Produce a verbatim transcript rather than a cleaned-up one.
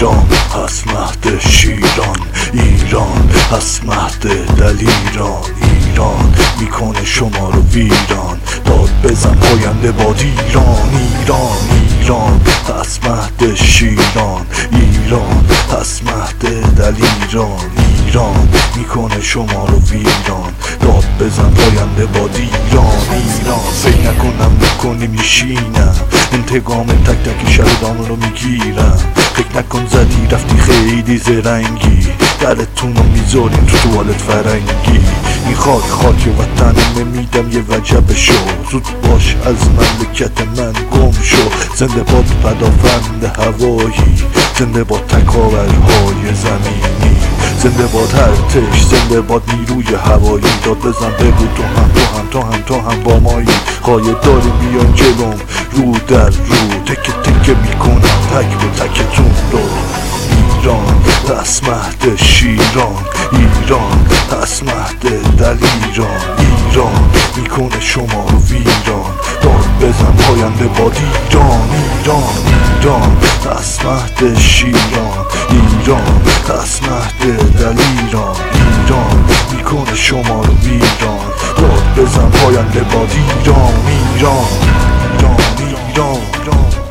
ایران هست مهد شیران، ایران هست مهد دلیران، ایران میکنه شما رو ویران، داد بزن پاینده باد ایران، ایران ایران هست مهد شیران، ایران هست مهد دلیران، ایران میکنه شما رو ویران، داد بزن پاینده باد ایران، ایران فکر نکنم میکنی میشینم، انتقام تک تکی شهدان رو میگیرم، فکر نکن زدی رفتی خیلی زرنگی، درتون رو میذاریم تو توالت فرنگی، این خاک خاک وطنمه میدم یه وجب شو، زود باش از مملکت من گم شو، زنده باد پدافند هوایی، زنده باد تکاورهای زمینی، زنده باد ارتش، زنده باد نیروی هوایی، داد بزن بگو تو هم تو هم تو هم تو هم با مایی، قایب داریم بیان جلوم رو در رو، تکه تکه میکنم تک به تکتون رو، ایران هست مهد شیران، ایران هست مهد دلیران، ایران میکنه شما رو ویران، داد بزن پاینده باد ایران، ایران ایران هست مهد شیران، ایران هست مهد دلیران، ایران میکنه شما رو ویران، داد بزن پاینده باد ایران، ایران ایران ایران, ایران